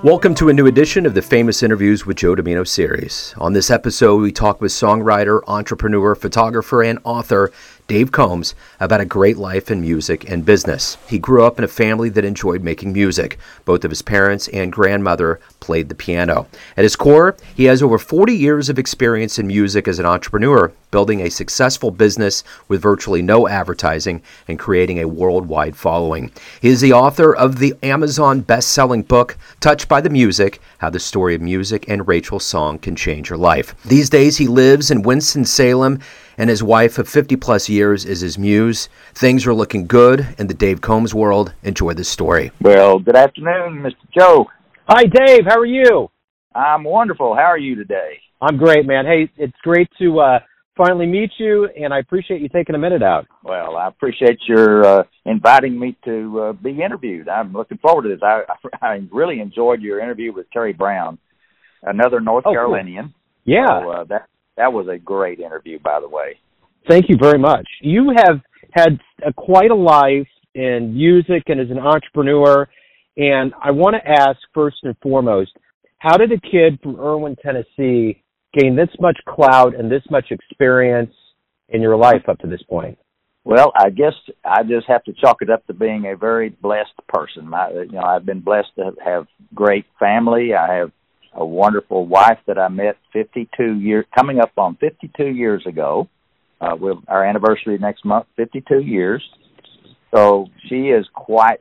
Welcome to a new edition of the Famous Interviews with Joe Dimino series. On this episode, we talk with songwriter, entrepreneur, photographer, and author Dave Combs about a great life in music and business. He grew up in a family that enjoyed making music. Both of his parents and grandmother played the piano. At his core, he has over 40 years of experience in music as an entrepreneur, building a successful business with virtually no advertising and creating a worldwide following. He is the author of the Amazon best-selling book, Touched by the Music, How the Story of Music and Rachel's Song Can Change Your Life. These days, he lives in Winston-Salem, and his wife of 50-plus years is his muse. Things are looking good in the Dave Combs world. Enjoy this story. Well, good afternoon, Mr. Joe. Hi, Dave. How are you? I'm wonderful. How are you today? I'm great, man. Hey, it's great to finally meet you, and I appreciate you taking a minute out. Well, I appreciate your inviting me to be interviewed. I'm looking forward to this. I really enjoyed your interview with Terry Brown, another North Carolinian. Cool. Yeah. So, that was a great interview, by the way. Thank you very much. You have had quite a life in music and as an entrepreneur, and I want to ask first and foremost, how did a kid from Erwin, Tennessee gain this much clout and this much experience in your life up to this point? Well, I guess I just have to chalk it up to being a very blessed person. I've been blessed to have great family. I have a wonderful wife that I met coming up on 52 years ago. Our anniversary next month, 52 years. So she is quite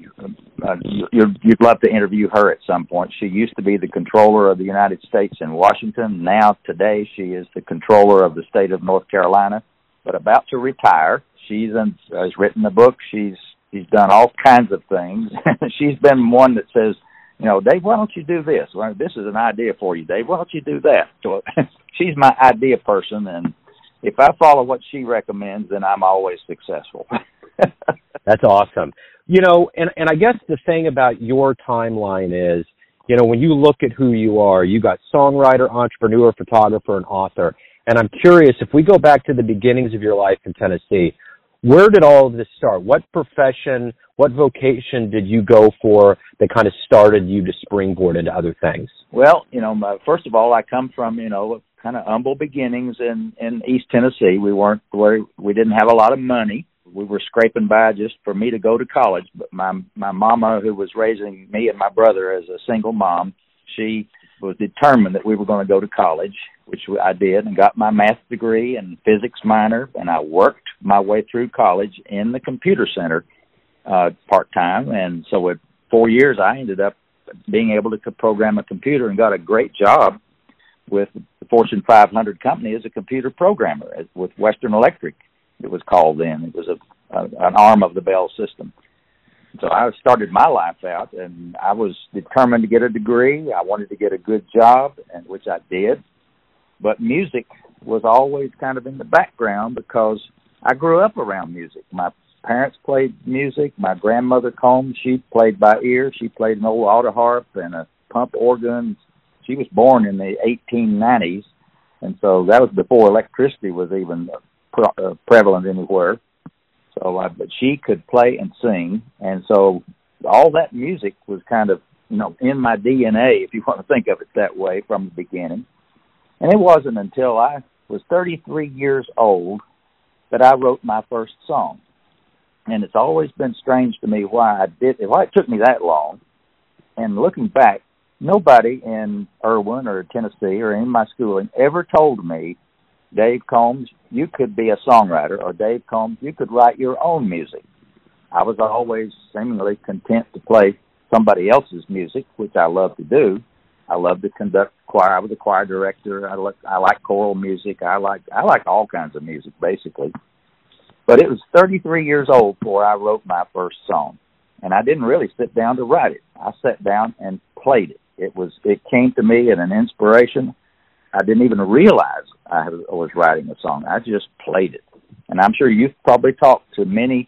you'd love to interview her at some point. She used to be the controller of the United States in Washington. Now, today, she is the controller of the state of North Carolina, but about to retire. She has written a book. She's done all kinds of things. She's been one that says, Dave, why don't you do this? Well, this is an idea for you, Dave. Why don't you do that? So she's my idea person, and if I follow what she recommends, then I'm always successful. That's awesome. And I guess the thing about your timeline is, when you look at who you are, you got songwriter, entrepreneur, photographer, and author. And I'm curious, if we go back to the beginnings of your life in Tennessee, where did all of this start? What profession, what vocation did you go for that kind of started you to springboard into other things? Well, first of all, I come from, kind of humble beginnings in East Tennessee. We didn't have a lot of money. We were scraping by just for me to go to college. But my mama, who was raising me and my brother as a single mom, she was determined that we were going to go to college, which I did, and got my math degree and physics minor, and I worked my way through college in the computer center part-time. And so at 4 years, I ended up being able to program a computer and got a great job with the Fortune 500 company as a computer programmer with Western Electric, it was called then. It was an arm of the Bell system. So I started my life out, and I was determined to get a degree. I wanted to get a good job, and which I did. But music was always kind of in the background because I grew up around music. My parents played music. My grandmother Combs, she played by ear. She played an old auto harp and a pump organ. She was born in the 1890s, and so that was before electricity was even prevalent anywhere. So, but she could play and sing, and so all that music was kind of, in my DNA, if you want to think of it that way, from the beginning. And it wasn't until I was 33 years old that I wrote my first song. And it's always been strange to me why it took me that long. And looking back, nobody in Erwin or Tennessee or in my schooling ever told me, Dave Combs, you could be a songwriter, or Dave Combs, you could write your own music. I was always seemingly content to play somebody else's music, which I love to do. I love to conduct choir. I was a choir director. I like choral music. I like all kinds of music, basically. But it was 33 years old before I wrote my first song, and I didn't really sit down to write it. I sat down and played it. It came to me in an inspiration. I didn't even realize I was writing a song. I just played it. And I'm sure you've probably talked to many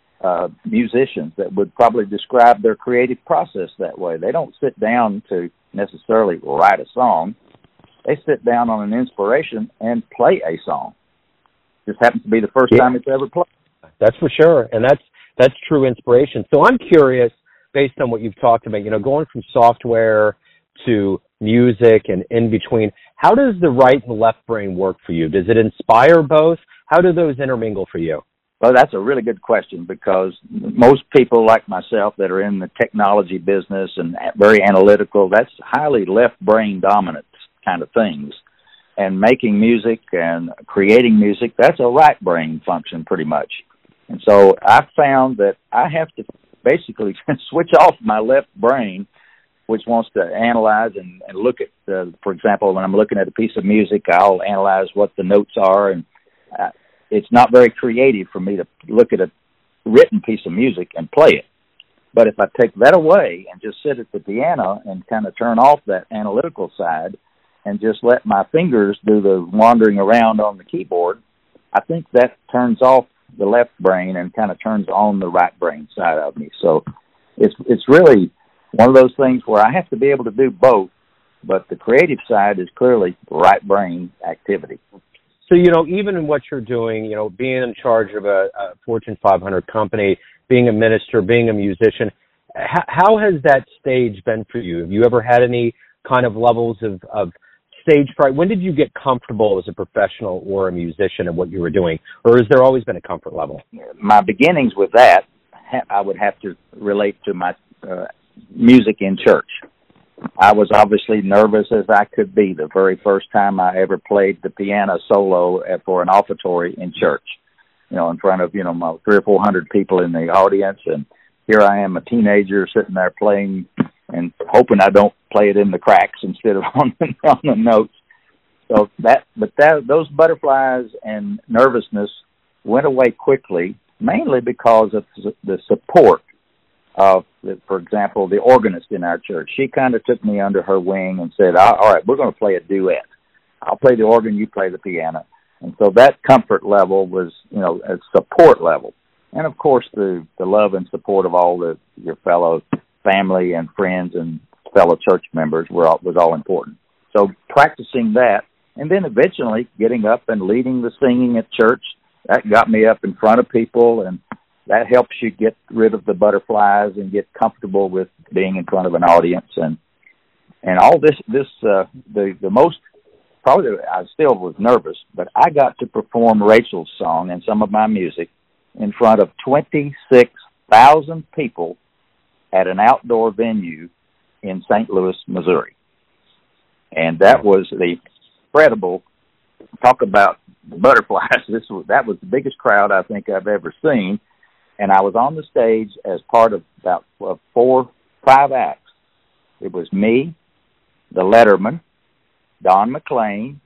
musicians that would probably describe their creative process that way. They don't sit down to necessarily write a song. They sit down on an inspiration and play a song. Just happens to be the first time it's ever played. That's for sure, and that's true inspiration. So I'm curious, based on what you've talked about, going from software to music and in between, how does the right and left brain work for you? Does it inspire both? How do those intermingle for you? Well, that's a really good question, because most people like myself that are in the technology business and very analytical, that's highly left brain dominant kind of things. And making music and creating music, that's a right brain function pretty much. And so I found that I have to basically switch off my left brain, which wants to analyze and look at, for example, when I'm looking at a piece of music, I'll analyze what the notes are, and it's not very creative for me to look at a written piece of music and play it. But if I take that away and just sit at the piano and kind of turn off that analytical side and just let my fingers do the wandering around on the keyboard, I think that turns off the left brain and kind of turns on the right brain side of me. So it's really one of those things where I have to be able to do both, but the creative side is clearly right brain activity. So, even in what you're doing, being in charge of a Fortune 500 company, being a minister, being a musician, how has that stage been for you? Have you ever had any kind of levels of stage fright? When did you get comfortable as a professional or a musician in what you were doing? Or has there always been a comfort level? My beginnings with that, I would have to relate to my music in church. I was obviously nervous as I could be the very first time I ever played the piano solo for an offertory in church, in front of, my 300 or 400 people in the audience. And here I am, a teenager sitting there playing and hoping I don't play it in the cracks instead of on the notes. So those butterflies and nervousness went away quickly, mainly because of the support of, for example, the organist in our church. She kind of took me under her wing and said, all right, we're going to play a duet. I'll play the organ, you play the piano. And so that comfort level was, a support level. And, of course, the love and support of all your fellow family and friends and fellow church members was all important. So practicing that, and then eventually getting up and leading the singing at church, that got me up in front of people, and that helps you get rid of the butterflies and get comfortable with being in front of an audience. And all this, the most, probably I still was nervous, but I got to perform Rachel's song and some of my music in front of 26,000 people at an outdoor venue in St. Louis, Missouri. And that was the incredible, talk about butterflies. That was the biggest crowd I think I've ever seen. And I was on the stage as part of about 4-5 acts. It was me, the Letterman, Don McLean,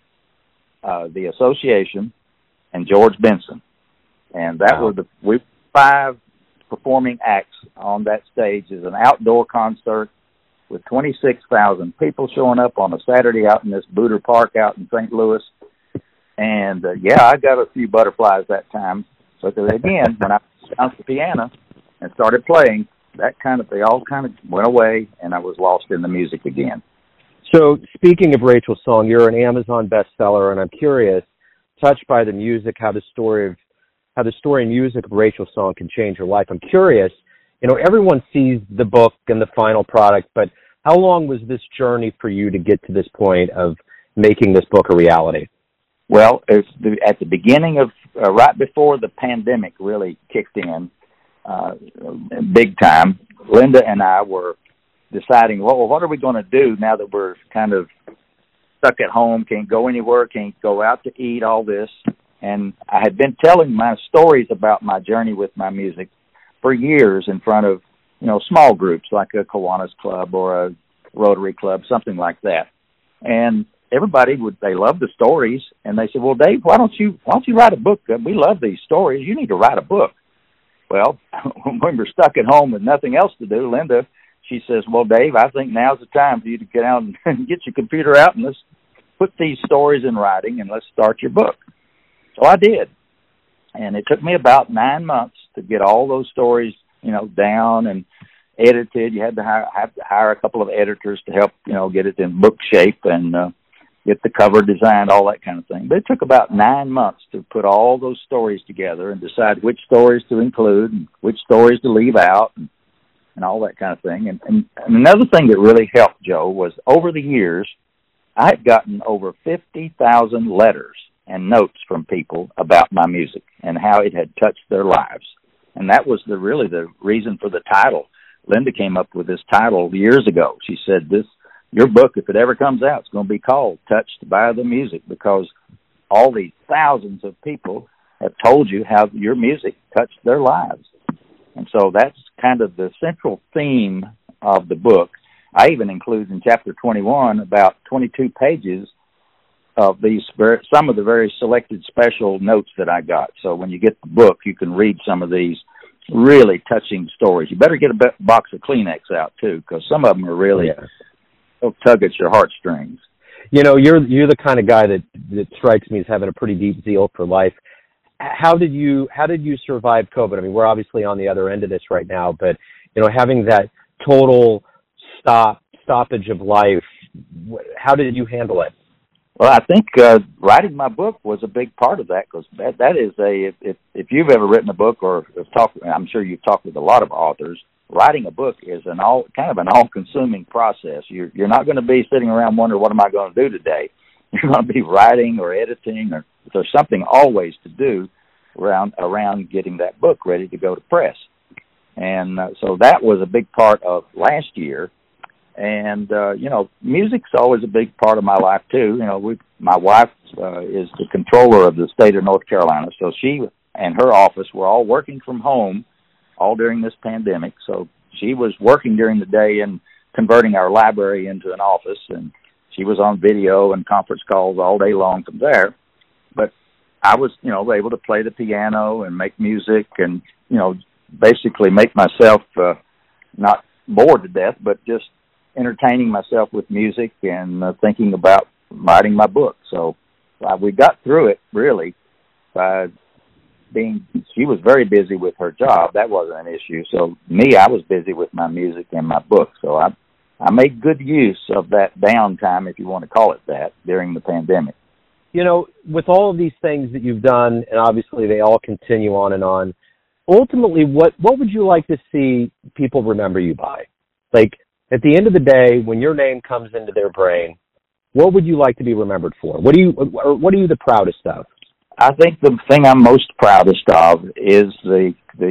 the Association, and George Benson. And that were we 5 performing acts on that stage as an outdoor concert with 26,000 people showing up on a Saturday out in this Booter Park out in St. Louis. And, I got a few butterflies that time. But again, when I bounced the piano and started playing, they all kind of went away, and I was lost in the music again. So speaking of Rachel's song, you're an Amazon bestseller, and I'm curious, touched by the music, how the story and music of Rachel's song can change your life. I'm curious, everyone sees the book and the final product, but how long was this journey for you to get to this point of making this book a reality? Well, at the beginning of, right before the pandemic really kicked in, big time, Linda and I were deciding, well, what are we going to do now that we're kind of stuck at home, can't go anywhere, can't go out to eat, all this. And I had been telling my stories about my journey with my music for years in front of, small groups like a Kiwanis Club or a Rotary Club, something like that. And everybody they loved the stories, and they said, well, Dave, why don't you write a book? We love these stories. You need to write a book. Well, when we're stuck at home with nothing else to do, Linda, she says, well, Dave, I think now's the time for you to get out and get your computer out and let's put these stories in writing and let's start your book. So I did. And it took me about 9 months to get all those stories, down and edited. You had to hire a couple of editors to help, get it in book shape and get the cover designed, all that kind of thing. But it took about 9 months to put all those stories together and decide which stories to include and which stories to leave out. And and all that kind of thing. And another thing that really helped, Joe, was over the years, I had gotten over 50,000 letters and notes from people about my music and how it had touched their lives. And that was really the reason for the title. Linda came up with this title years ago. She said, your book, if it ever comes out, it's going to be called Touched by the Music, because all these thousands of people have told you how your music touched their lives. And so that's kind of the central theme of the book. I even include in chapter 21 about 22 pages of some of the very selected special notes that I got. So when you get the book, you can read some of these really touching stories. You better get a box of Kleenex out too, because some of them are really tug at your heartstrings. You know, you're the kind of guy that strikes me as having a pretty deep zeal for life. How did you survive COVID? I mean, we're obviously on the other end of this right now, but you know, having that total stoppage of life, how did you handle it? Well, I think writing my book was a big part of that, because that is if you've ever written a book or talked, I'm sure you've talked with a lot of authors. Writing a book is an all-consuming process. You're not going to be sitting around wondering, what am I going to do today? You're going to be writing or editing, or there's something always to do around getting that book ready to go to press. And so that was a big part of last year. And, you know, music's always a big part of my life, too. You know, my wife is the controller of the state of North Carolina, so she and her office were all working from home all during this pandemic. So she was working during the day and converting our library into an office, and she was on video and conference calls all day long from there. But I was, you know, able to play the piano and make music and, you know, basically make myself not bored to death, but just entertaining myself with music and thinking about writing my book. So we got through it, really, by she was very busy with her job. That wasn't an issue. So I was busy with my music and my book. So I made good use of that downtime, if you want to call it that, during the pandemic. You know, with all of these things that you've done, and obviously they all continue on and on, ultimately, what would you like to see people remember you by? Like, at the end of the day, when your name comes into their brain, what would you like to be remembered for? What are you the proudest of? I think the thing I'm most proudest of is the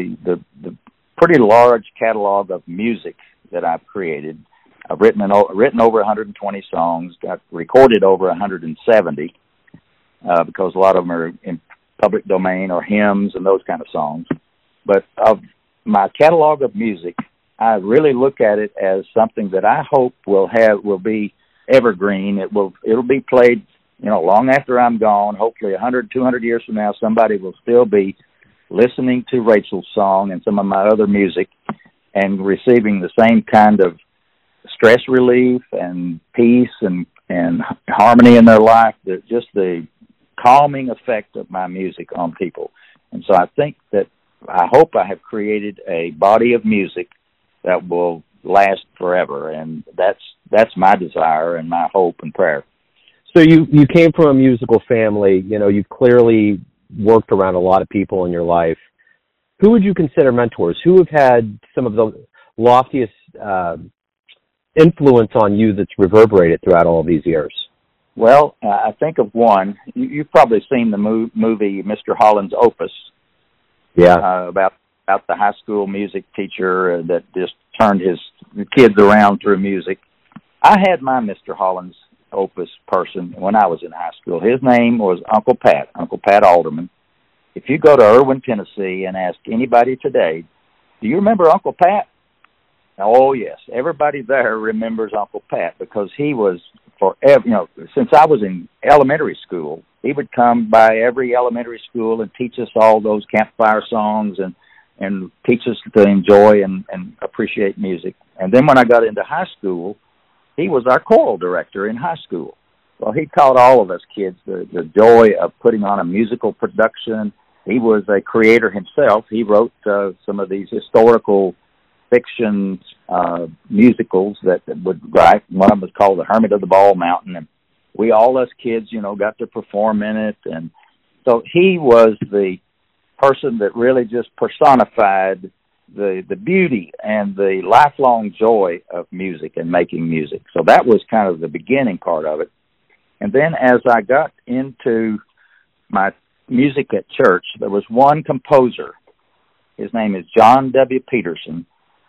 pretty large catalog of music that I've created. I've written over 120 songs, got recorded over 170, because a lot of them are in public domain or hymns and those kind of songs. But of my catalog of music, I really look at it as something that I hope will be evergreen. It'll be played, you know, long after I'm gone. Hopefully 100, 200 years from now, somebody will still be listening to Rachel's song and some of my other music and receiving the same kind of stress relief and peace and harmony in their life, just the calming effect of my music on people. And so I hope I have created a body of music that will last forever, and that's my desire and my hope and prayer. So you came from a musical family. You know, you've clearly worked around a lot of people in your life. Who would you consider mentors? Who have had some of the loftiest influence on you that's reverberated throughout all of these years? Well, I think of one. You've probably seen the movie Mr. Holland's Opus. Yeah. About the high school music teacher that just turned his kids around through music. I had my Mr. Holland's Opus person when I was in high school. His name was Uncle Pat Alderman. If you go to Erwin, Tennessee, and ask anybody today, do you remember Uncle Pat? Oh, yes. Everybody there remembers Uncle Pat, because he was forever, you know, since I was in elementary school, he would come by every elementary school and teach us all those campfire songs and teach us to enjoy and appreciate music. And then when I got into high school, he was our choral director in high school. Well, he taught all of us kids the joy of putting on a musical production. He was a creator himself. He wrote some of these historical fiction musicals that would write. One of them was called The Hermit of the Bald Mountain, and we all us kids, you know, got to perform in it. And so he was the person that really just personified the beauty and the lifelong joy of music and making music. So that was kind of the beginning part of it. And then as I got into my music at church, there was one composer. His name is John W. Peterson.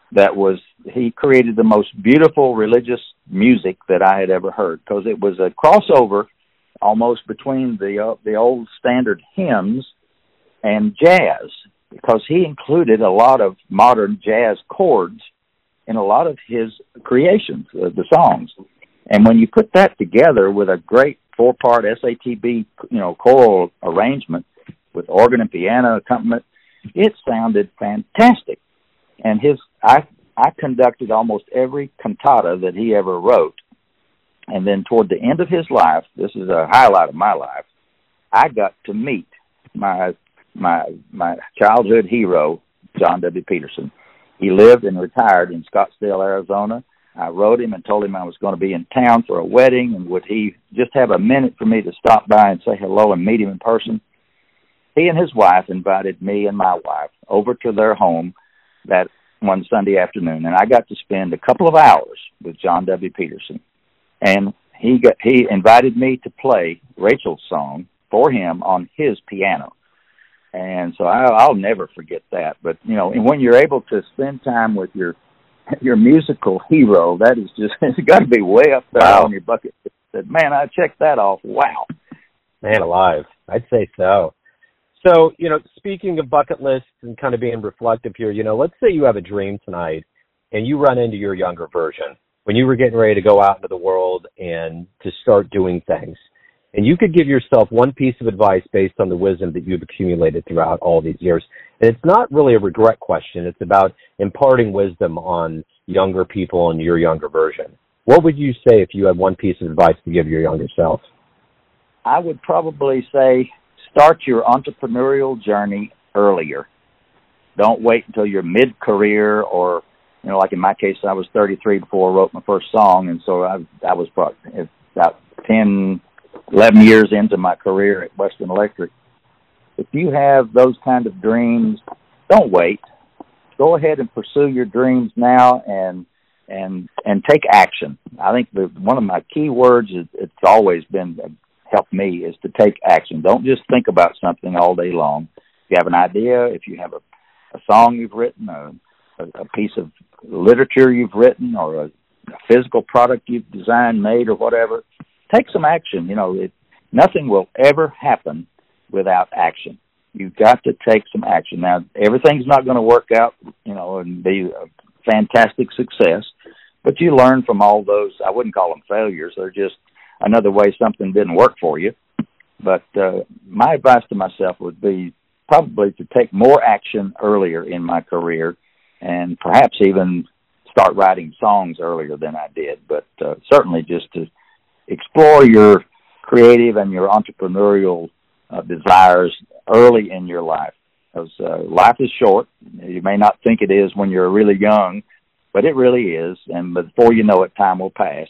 He created the most beautiful religious music that I had ever heard, because it was a crossover almost between the old standard hymns and jazz, because he included a lot of modern jazz chords in a lot of his creations, the songs. And when you put that together with a great 4-part SATB, choral arrangement with organ and piano accompaniment, it sounded fantastic. And I conducted almost every cantata that he ever wrote. And then toward the end of his life, this is a highlight of my life, I got to meet my childhood hero, John W. Peterson. He lived and retired in Scottsdale, Arizona. I wrote him and told him I was going to be in town for a wedding, and would he just have a minute for me to stop by and say hello and meet him in person. He and his wife invited me and my wife over to their home that one Sunday afternoon, and I got to spend a couple of hours with John W. Peterson. And he invited me to play Rachel's song for him on his piano. And so I'll never forget that. But, and when you're able to spend time with your musical hero, that is just, it's got to be way up there on your bucket list. Man, I checked that off. Wow. Man alive. I'd say so. So, speaking of bucket lists and kind of being reflective here, let's say you have a dream tonight and you run into your younger version when you were getting ready to go out into the world and to start doing things. And you could give yourself one piece of advice based on the wisdom that you've accumulated throughout all these years. And it's not really a regret question. It's about imparting wisdom on younger people and your younger version. What would you say if you had one piece of advice to give your younger self? I would probably say start your entrepreneurial journey earlier. Don't wait until you're mid-career, or, like in my case, I was 33 before I wrote my first song, and so I was probably about 10, 11 years into my career at Western Electric. If you have those kind of dreams, don't wait. Go ahead and pursue your dreams now and take action. I think one of my key words it's always been helped me is to take action. Don't just think about something all day long. If you have an idea, if you have a song you've written, a piece of literature you've written, or a physical product you've designed, made, or whatever, take some action. Nothing will ever happen without action. You've got to take some action. Now, everything's not going to work out, and be a fantastic success, but you learn from all those. I wouldn't call them failures. They're just another way something didn't work for you. But my advice to myself would be probably to take more action earlier in my career, and perhaps even start writing songs earlier than I did. But certainly just to explore your creative and your entrepreneurial desires early in your life. Because life is short. You may not think it is when you're really young, but it really is. And before you know it, time will pass.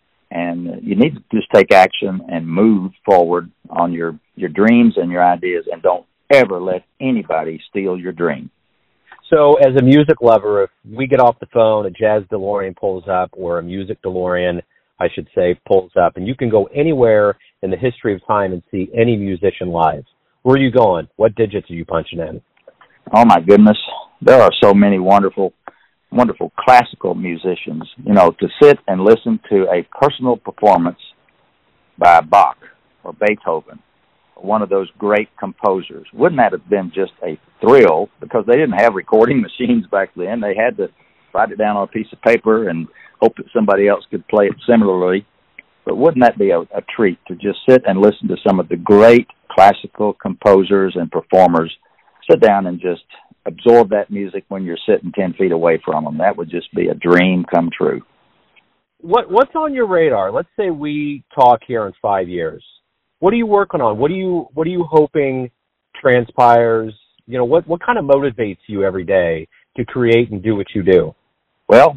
And you need to just take action and move forward on your dreams and your ideas, and don't ever let anybody steal your dream. So as a music lover, if we get off the phone, a jazz DeLorean pulls up, or a music DeLorean, I should say, pulls up, and you can go anywhere in the history of time and see any musician live, where are you going? What digits are you punching in? Oh, my goodness. There are so many wonderful classical musicians. To sit and listen to a personal performance by Bach or Beethoven, one of those great composers. Wouldn't that have been just a thrill? Because they didn't have recording machines back then. They had to write it down on a piece of paper and hope that somebody else could play it similarly. But wouldn't that be a treat to just sit and listen to some of the great classical composers and performers? Sit down and just absorb that music when you're sitting 10 feet away from them. That would just be a dream come true. What's on your radar? Let's say we talk here in 5 years. What are you working on? What are you hoping transpires? What kind of motivates you every day to create and do what you do? Well,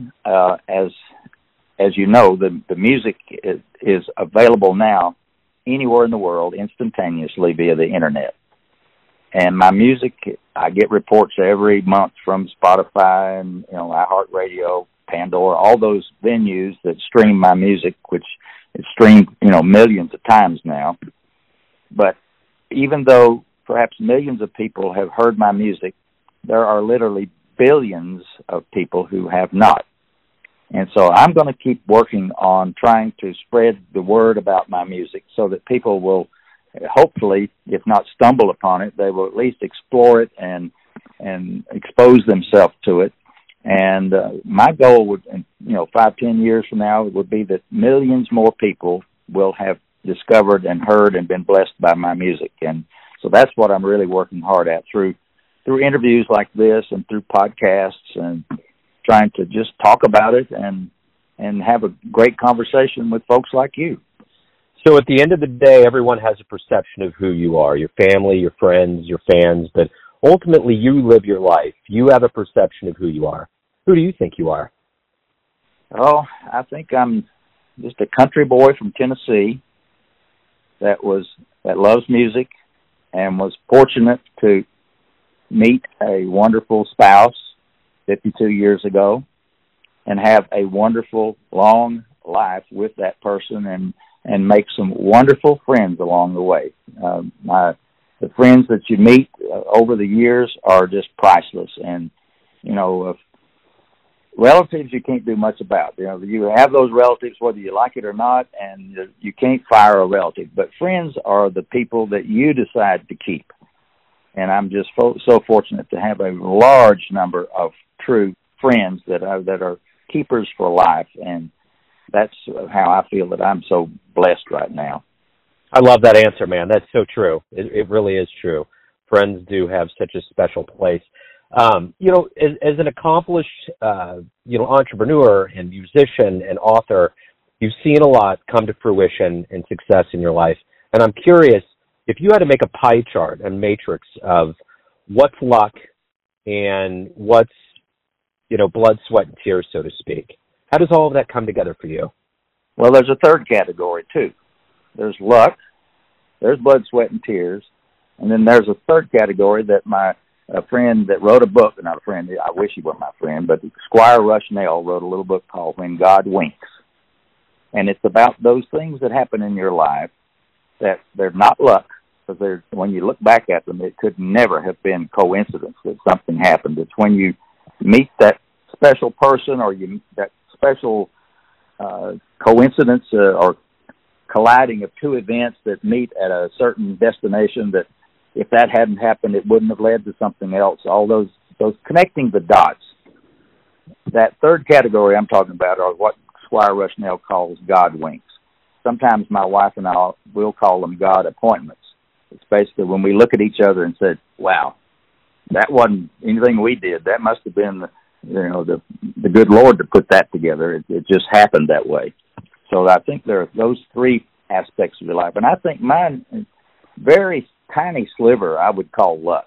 as you know, the music is available now anywhere in the world instantaneously via the internet. And my music, I get reports every month from Spotify and, iHeartRadio, Pandora, all those venues that stream my music, which is streamed, millions of times now. But even though perhaps millions of people have heard my music, there are literally billions of people who have not. And so I'm going to keep working on trying to spread the word about my music so that people will hopefully, if not stumble upon it, they will at least explore it and expose themselves to it. And my goal would, 5-10 years from now, would be that millions more people will have discovered and heard and been blessed by my music. And so that's what I'm really working hard at through interviews like this and through podcasts and trying to just talk about it and have a great conversation with folks like you. So at the end of the day, everyone has a perception of who you are, your family, your friends, your fans, but ultimately you live your life. You have a perception of who you are. Who do you think you are? Oh, I think I'm just a country boy from Tennessee that loves music and was fortunate to meet a wonderful spouse 52 years ago and have a wonderful long life with that person and make some wonderful friends along the way. The friends that you meet over the years are just priceless. And, relatives you can't do much about. You have those relatives whether you like it or not, and you can't fire a relative. But friends are the people that you decide to keep. And I'm just so fortunate to have a large number of true friends that are keepers for life. And that's how I feel that I'm so blessed right now. I love that answer, man. That's so true. It really is true. Friends do have such a special place. As an accomplished, entrepreneur and musician and author, you've seen a lot come to fruition and success in your life. And I'm curious, if you had to make a pie chart, a matrix of what's luck and what's, blood, sweat, and tears, so to speak, how does all of that come together for you? Well, there's a third category, too. There's luck, there's blood, sweat, and tears, and then there's a third category that a friend that wrote a book, not a friend, I wish he were my friend, but Squire Rushnell wrote a little book called When God Winks. And it's about those things that happen in your life that they're not luck, because when you look back at them, it could never have been coincidence that something happened. It's when you meet that special person or that special coincidence or colliding of two events that meet at a certain destination that if that hadn't happened, it wouldn't have led to something else. All those connecting the dots. That third category I'm talking about are what Squire Rushnell calls God winks. Sometimes my wife and I will call them God appointments. It's basically when we look at each other and said, wow, that wasn't anything we did. That must have been the good Lord to put that together. It just happened that way. So I think there are those three aspects of your life. And I think mine, very tiny sliver, I would call luck.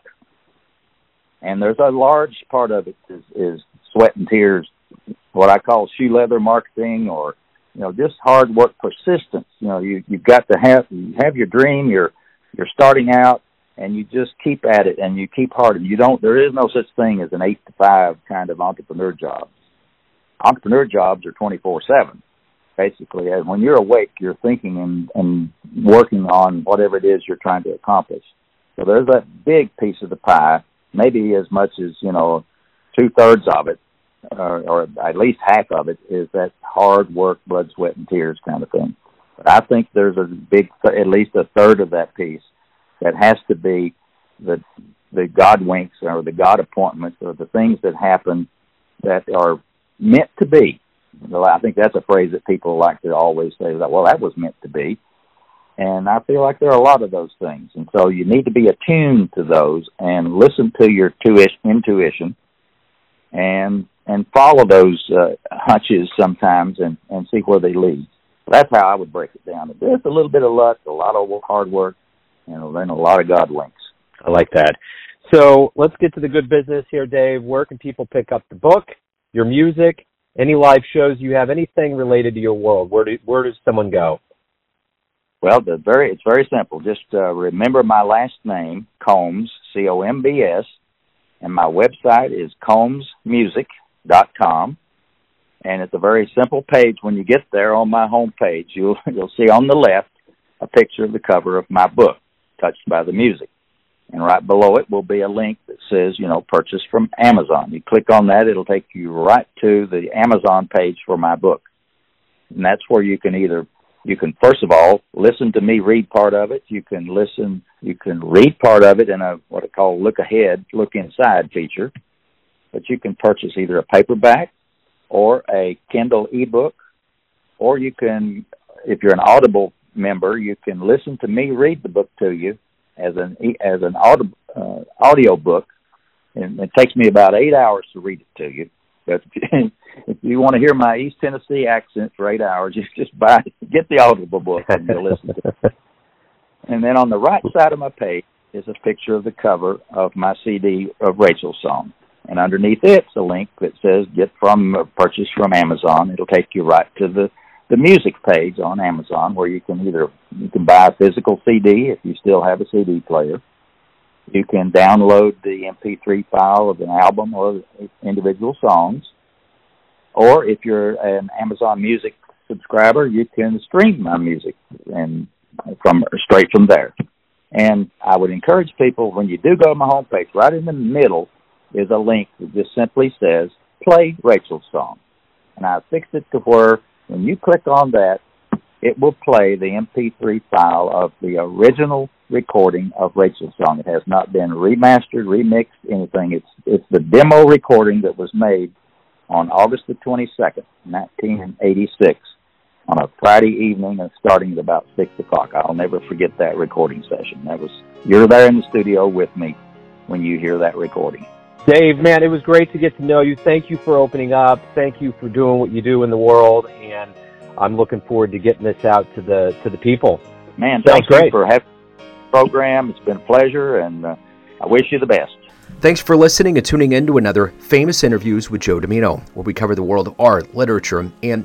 And there's a large part of it is sweat and tears, what I call shoe leather marketing, or just hard work, persistence. You've got to have your dream. You're starting out, and you just keep at it and you keep hard. And there is no such thing as an 8-to-5 kind of entrepreneur job. Entrepreneur jobs are 24/7. Basically, when you're awake, you're thinking and working on whatever it is you're trying to accomplish. So there's that big piece of the pie, maybe as much as 2/3 of it, or at least half of it, is that hard work, blood, sweat, and tears kind of thing. But I think there's at least a third of that piece that has to be the God winks or the God appointments or the things that happen that are meant to be. I think that's a phrase that people like to always say, well, that was meant to be. And I feel like there are a lot of those things. And so you need to be attuned to those and listen to your intuition and follow those hunches sometimes and see where they lead. That's how I would break it down. There's a little bit of luck, a lot of hard work, and then a lot of God winks. I like that. So let's get to the good business here, Dave. Where can people pick up the book, your music, any live shows you have, anything related to your world? Where does someone go? Well, it's very simple. Just remember my last name, Combs, COMBS, and my website is combsmusic.com. And it's a very simple page. When you get there on my home page, you'll see on the left a picture of the cover of my book, Touched by the Music. And right below it will be a link that says, purchase from Amazon. You click on that, it'll take you right to the Amazon page for my book. And that's where you can first of all listen to me read part of it. You can read part of it in a what I call look ahead, look inside feature. But you can purchase either a paperback or a Kindle ebook, or you can, if you're an Audible member, you can listen to me read the book to you as an audio book, and it takes me about 8 hours to read it to you. But if you want to hear my East Tennessee accent for 8 hours, you just get the Audible book and you'll listen to it. And then on the right side of my page is a picture of the cover of my CD of Rachel's song. And underneath it's a link that says purchase from Amazon. It'll take you right to the music page on Amazon, where you can buy a physical CD if you still have a CD player. You can download the MP3 file of an album or individual songs. Or if you're an Amazon Music subscriber, you can stream my music and straight from there. And I would encourage people, when you do go to my homepage, right in the middle is a link that just simply says, play Rachel's song. And I fixed it to where when you click on that, it will play the MP3 file of the original recording of Rachel's song. It has not been remastered, remixed, anything. It's the demo recording that was made on August the 22nd, 1986, on a Friday evening and starting at about 6 o'clock. I'll never forget that recording session. You're there in the studio with me when you hear that recording. Dave, man, it was great to get to know you. Thank you for opening up. Thank you for doing what you do in the world, and I'm looking forward to getting this out to the people. Man, thanks for having the program. It's been a pleasure, and I wish you the best. Thanks for listening and tuning in to another Famous Interviews with Joe Dimino, where we cover the world of art, literature, and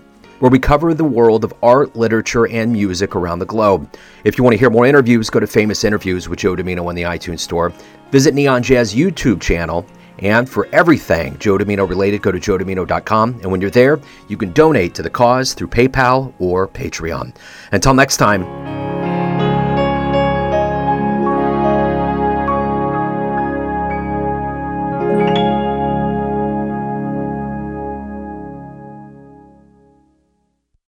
music around the globe. If you want to hear more interviews, go to Famous Interviews with Joe Dimino on the iTunes Store. Visit Neon Jazz YouTube channel. And for everything Joe Dimino related, go to joedimino.com. And when you're there, you can donate to the cause through PayPal or Patreon. Until next time,